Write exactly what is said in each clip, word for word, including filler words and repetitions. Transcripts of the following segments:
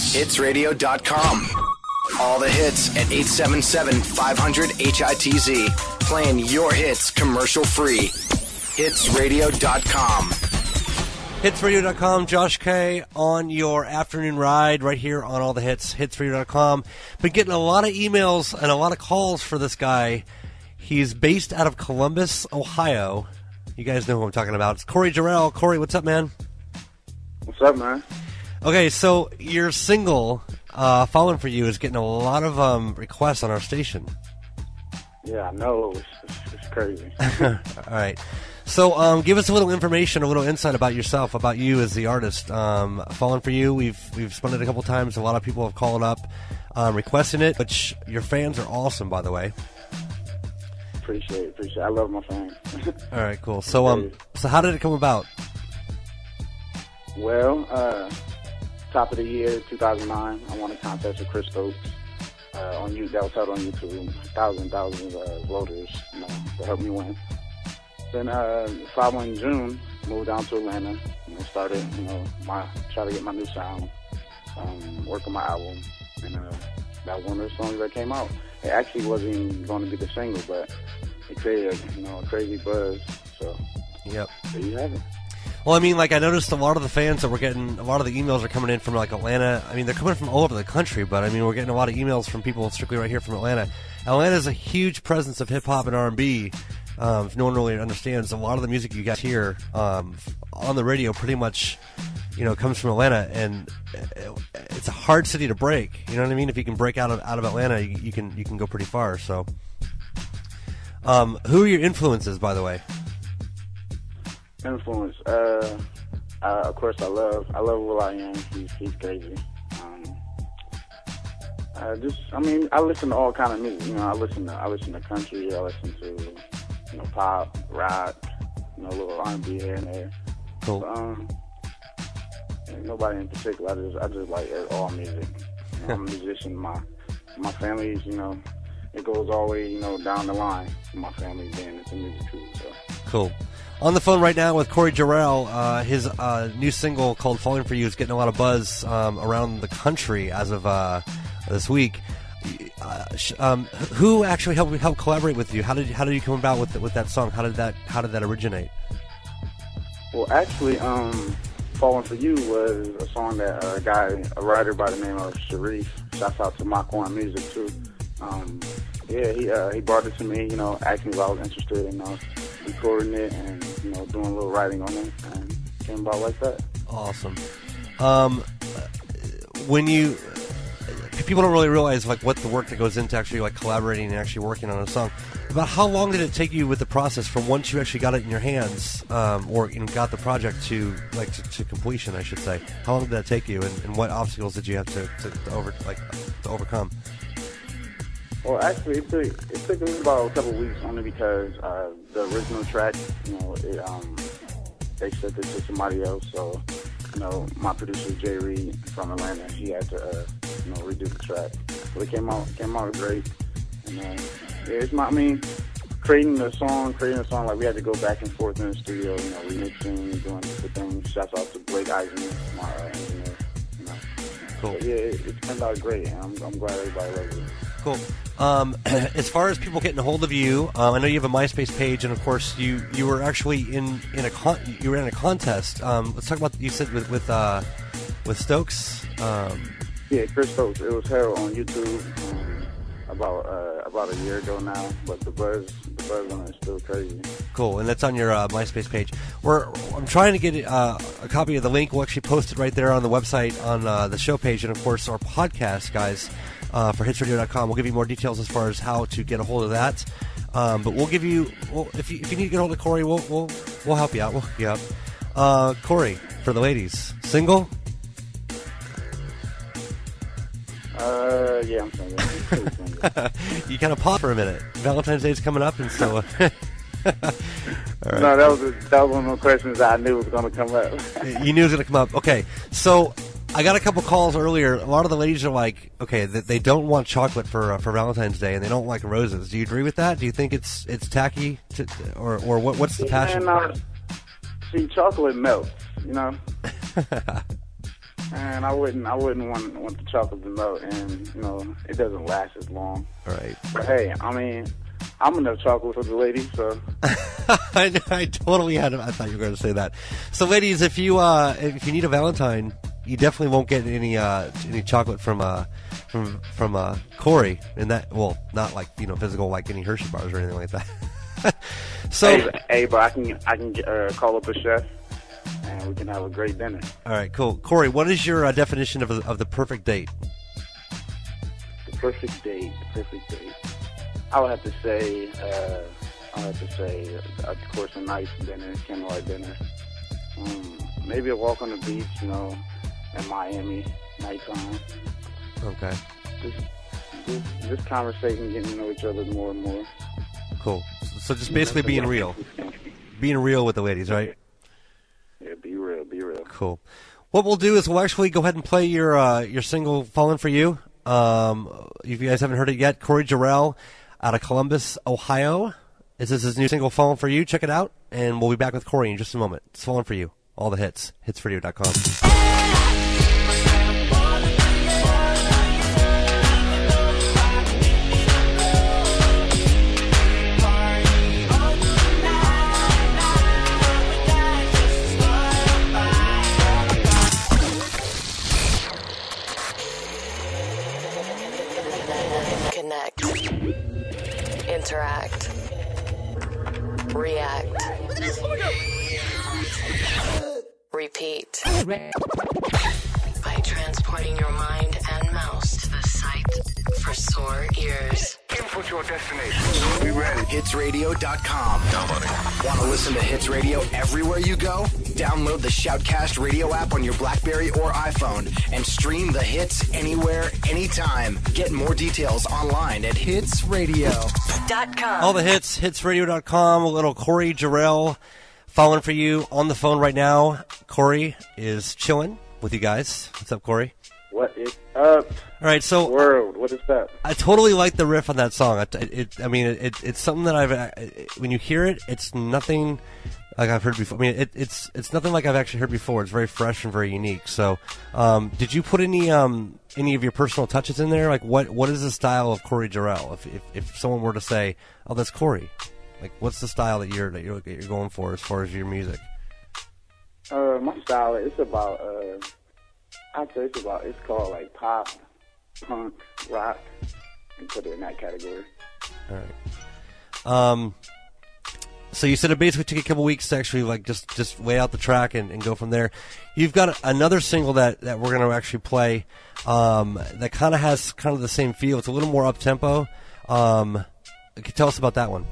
hits radio dot com. All the hits at eight seven seven, five hundred, H I T Z. Playing your hits commercial free. hits radio dot com. hits radio dot com, Josh K on your afternoon ride right here on All the Hits, hits radio dot com. Been getting a lot of emails and a lot of calls for this guy. He's based out of Columbus, Ohio. You guys know who I'm talking about. It's Corey Jarrell. Corey, what's up, man? What's up, man? Okay, so your single, uh, Falling For You, is getting a lot of um, requests on our station. Yeah, I know. It's, it's, it's crazy. All right. So um, give us a little information, a little insight about yourself, about you as the artist. Um, Falling For You, we've we've spun it a couple times. A lot of people have called up um, requesting it, which your fans are awesome, by the way. Appreciate it, appreciate it. I love my fans. All right, cool. So um, so how did it come about? Well, uh, top of the year, two thousand nine, I won a contest with Chris Stokes uh, on you that was held on YouTube. Thousands, thousands of uh, voters, you know, to help me win. Then, uh, following June, moved down to Atlanta. You know, started, you know, my try to get my new sound, um, work on my album, and uh, that one of the songs that came out. It actually wasn't even going to be the single, but it created, you know, a crazy buzz. So, yep, there you have it. Well, I mean, like, I noticed a lot of the fans that we're getting, a lot of the emails are coming in from, like, Atlanta. I mean, they're coming from all over the country, but, I mean, we're getting a lot of emails from people strictly right here from Atlanta. Atlanta's a huge presence of hip-hop and R and B. Um, if no one really understands, a lot of the music you guys hear um, on the radio pretty much, you know, comes from Atlanta, and it's a hard city to break. You know what I mean? If you can break out of out of Atlanta, you, you can you can go pretty far. So, um, who are your influences, by the way? Influence, uh, uh, of course, I love I love will.i.am. He's he's crazy. Um, I just, I mean, I listen to all kind of music. You know, I listen to I listen to country. I listen to, you know, pop, rock, you know, a little R and B here and there. Cool. But, um, and nobody in particular. I just I just like all music. You know, I'm a musician. My my family's, you know, it goes all the way, you know, down the line. My family being into music too. So cool. On the phone right now with Corey Jarrell. Uh, his uh, new single called Falling For You is getting a lot of buzz um, around the country as of uh, this week. Uh, um, who actually helped helped collaborate with you? How did you, how did you come about with with that song? How did that how did that originate? Well, actually, um, Falling For You was a song that a guy, a writer by the name of Sharif, shouts out to Mach one Music too. Um, yeah, he uh, he brought it to me, you know, asked me if I was interested in uh, recording it and, you know, doing a little writing on it, and it came about like that. Awesome. Um, when you people don't really realize like what the work that goes into actually like collaborating and actually working on a song. About how long did it take you with the process from once you actually got it in your hands, um, or you know, got the project to like to, to completion, I should say? How long did that take you, and, and what obstacles did you have to, to, to over like to overcome? Well, actually, it took it took me about a couple of weeks, only because uh, the original track, you know, it, um, they sent it to somebody else. So, you know, my producer Jay Reed from Atlanta, he had to, uh, you know, redo the track. So it came out came out great, and uh, yeah, it's not. I mean, creating the song, creating a song like we had to go back and forth in the studio, you know, remixing, doing the things. Shouts out to Blake Eisen, my uh, engineer. You know, cool. So, yeah, it, it turned out great, and I'm, I'm glad everybody loves it. Cool. Um, as far as people getting a hold of you, um, I know you have a MySpace page, and of course you, you were actually in, in a con- you were in a contest. Um, let's talk about you said with with uh, with Stokes. Um, yeah, Chris Stokes. It was held on YouTube um, about uh, about a year ago now, but the buzz the buzz on it is still crazy. Cool, and that's on your uh, MySpace page. We're I'm trying to get uh, a copy of the link. We'll actually post it right there on the website on uh, the show page, and of course our podcast, guys. Uh, for hits radio dot com. We'll give you more details as far as how to get a hold of that. Um, but we'll give you, well, if you if you need to get a hold of Corey, we'll we'll we'll help you out. We'll hook you up. Uh, Corey, for the ladies, single? Uh, yeah, I'm single. I'm single. You kind of paused for a minute. Valentine's Day is coming up, and so. Uh, all right. No, that was a, that was one of the questions I knew was going to come up. You knew it was going to come up. Okay, so. I got a couple calls earlier. A lot of the ladies are like, okay, that they don't want chocolate for uh, for Valentine's Day, and they don't like roses. Do you agree with that? Do you think it's it's tacky, to, or or what? What's the passion? And, uh, see, chocolate melts, you know. And man. I wouldn't. I wouldn't want want the chocolate to melt, and you know, it doesn't last as long. All right. But hey, I mean, I'm enough chocolate for the ladies, so. I, I totally had. I thought you were going to say that. So, ladies, if you uh, if you need a Valentine, you definitely won't get any uh, any chocolate from uh, from from uh, Corey. And that, well, not like, you know, physical, like any Hershey bars or anything like that. So, hey, hey, but I can I can uh, call up a chef, and we can have a great dinner. All right, cool. Corey, what is your uh, definition of of the perfect date? The perfect date. The perfect date. I would have to say. Uh, I would have to say, uh, of course, a nice dinner, candlelight dinner. Um, maybe a walk on the beach, you know, in Miami, nighttime. Okay. Just, just, just conversating, getting to know each other more and more. Cool. So just basically being real. Being real with the ladies, right? Yeah, be real, be real. Cool. What we'll do is we'll actually go ahead and play your uh, your single, Falling For You. Um, if you guys haven't heard it yet, Corey Jarrell out of Columbus, Ohio. This is his new single, Falling For You. Check it out, and we'll be back with Corey in just a moment. It's Falling For You. All the hits. hits radio dot com. Connect. Interact. React. Repeat. By transporting your mind and mouse to the site for sore ears. Input your destination. We ready. hits radio dot com. Want to listen to Hits Radio everywhere you go? Download the Shoutcast radio app on your BlackBerry or iPhone and stream the hits anywhere, anytime. Get more details online at hits radio dot com. All the hits, hits radio dot com. A little Corey Jarrell, Falling For You on the phone right now. Corey is chilling with you guys. What's up, Corey? What is up? All right, so World, what is that? I totally like the riff on that song. It, it, I mean, it, it's something that I've. It, when you hear it, it's nothing like I've heard before. I mean, it, it's it's nothing like I've actually heard before. It's very fresh and very unique. So, um, did you put any um, any of your personal touches in there? Like, what what is the style of Corey Jarrell? If, if if someone were to say, "Oh, that's Corey," like, what's the style that you're that you're, that you're going for as far as your music? Uh, my style, it's about. Uh, I'd say it's about. It's called like pop, punk, rock, and put it in that category. All right. Um. So you said it basically took a couple weeks to actually like just, just weigh out the track and, and go from there. You've got another single that, that we're going to actually play um, that kind of has kind of the same feel. It's a little more up tempo. Um, can you tell us about that one?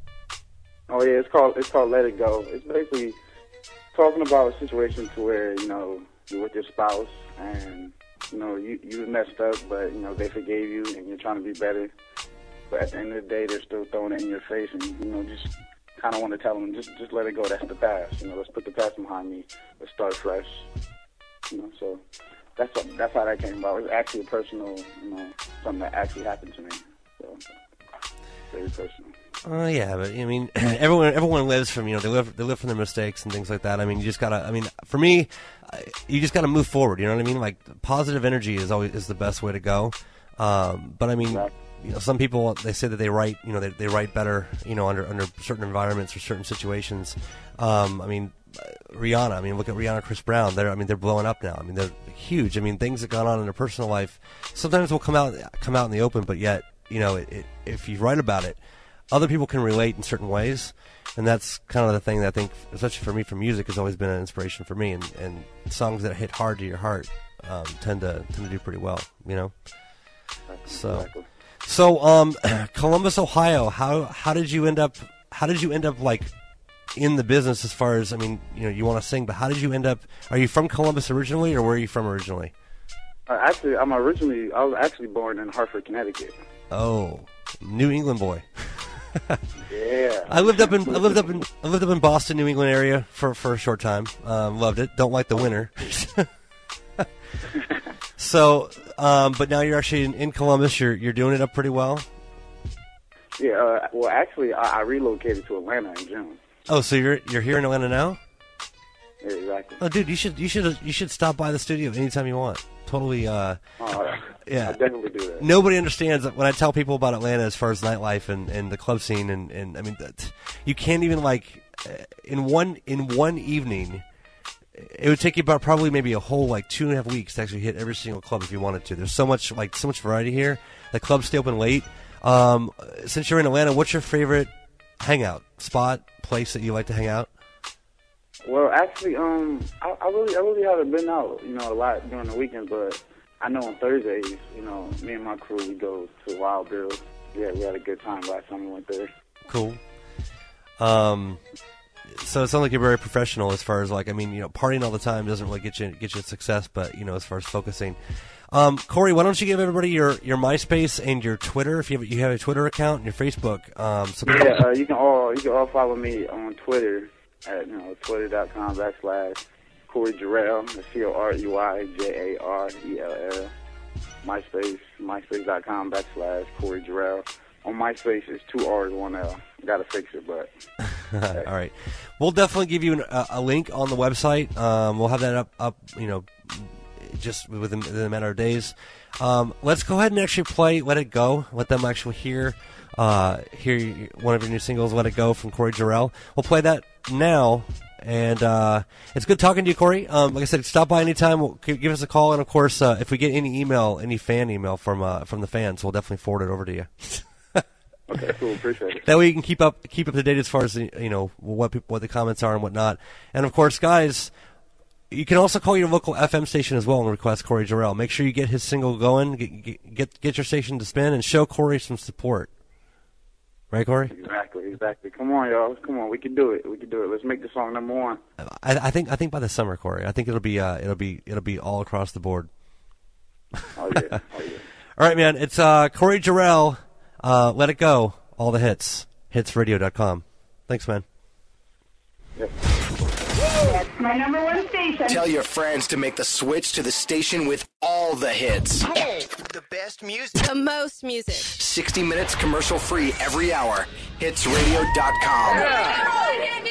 Oh yeah, it's called it's called Let It Go. It's basically talking about a situation to where you know you're with your spouse and you know you you messed up, but you know they forgave you and you're trying to be better. But at the end of the day, they're still throwing it in your face, and you know just. Kind of want to tell them, just just let it go. That's the past. You know, let's put the past behind me. Let's start fresh. You know, so that's what, that's how that came about. It was actually a personal, you know, something that actually happened to me. So very personal. Oh uh, yeah, but I mean, everyone everyone lives from you know they live they live from their mistakes and things like that. I mean, you just gotta. I mean, for me, you just gotta move forward. You know what I mean? Like positive energy is always is the best way to go. Um, but I mean. Exactly. You know, some people they say that they write, you know, they they write better, you know, under under certain environments or certain situations. Um, I mean, Rihanna. I mean, look at Rihanna, Chris Brown. They're, I mean, they're blowing up now. I mean, they're huge. I mean, things that gone on in their personal life sometimes will come out come out in the open, but yet, you know, it, it, if you write about it, other people can relate in certain ways, and that's kind of the thing that I think, especially for me, for music, has always been an inspiration for me. And, and songs that hit hard to your heart um, tend to tend to do pretty well, you know. So. Exactly. So, um, Columbus, Ohio. How how did you end up? How did you end up like in the business? As far as I mean, you know, you want to sing, but how did you end up? Are you from Columbus originally, or where are you from originally? Uh, actually, I'm originally. I was actually born in Hartford, Connecticut. Oh, New England boy. Yeah. I lived up in I lived up in I lived up in Boston, New England area for for a short time. Um, loved it. Don't like the winter. So, um, but now you're actually in, in Columbus. You're you're doing it up pretty well. Yeah. Uh, well, actually, I, I relocated to Atlanta in June. Oh, so you're you're here in Atlanta now? Yeah, exactly. Oh, dude, you should you should you should stop by the studio anytime you want. Totally. Uh, Oh, yeah. I'll definitely do that. Nobody understands when I tell people about Atlanta as far as nightlife and, and the club scene, and, and I mean, that, you can't even like uh, in one in one evening. It would take you about probably maybe a whole like two and a half weeks to actually hit every single club if you wanted to. There's so much like so much variety here. The clubs stay open late. Um, since you're in Atlanta, what's your favorite hangout spot, place that you like to hang out? Well, actually, um, I, I really, I really haven't been out, you know, a lot during the weekend. But I know on Thursdays, you know, me and my crew we go to Wild Bill. Yeah, we had a good time last time we went there. Cool. Um, so it sounds like you're very professional as far as like, I mean, you know, partying all the time doesn't really get you get you success, but you know, as far as focusing. Um, Corey, why don't you give everybody your, your MySpace and your Twitter if you have you have a Twitter account and your Facebook? Um, so yeah, uh, you can all you can all follow me on Twitter at you know twitter.com backslash Corey Jarrell, C O R E Y J A R E L L. MySpace, myspace.com backslash Corey Jarrell. On MySpace, it's two R's, one L. Gotta fix it, but. Okay. All right, we'll definitely give you an, a, a link on the website. Um, we'll have that up, up, you know, just within, within a matter of days. Um, let's go ahead and actually play "Let It Go." Let them actually hear, uh, hear one of your new singles, "Let It Go" from Corey Jarrell. We'll play that now, and uh, it's good talking to you, Corey. Um, like I said, stop by anytime. We'll, give us a call, and of course, uh, if we get any email, any fan email from uh, from the fans, we'll definitely forward it over to you. Okay, cool. Appreciate it. That way you can keep up keep up to date as far as you know what people, what the comments are and whatnot. And of course, guys, you can also call your local F M station as well and request Corey Jarrell. Make sure you get his single going, get get get your station to spin, and show Corey some support. Right, Corey? Exactly, exactly. Come on, y'all. Come on, we can do it. We can do it. Let's make the song number one. I, I think I think by the summer, Corey. I think it'll be uh, it'll be it'll be all across the board. Oh yeah, oh yeah. All right, man. It's uh, Corey Jarrell. Uh, Let It Go. All the hits. hits radio dot com. Thanks, man. Yep. That's my number one station. Tell your friends to make the switch to the station with all the hits. The best music. The most music. sixty minutes commercial free every hour. hits radio dot com. Yeah.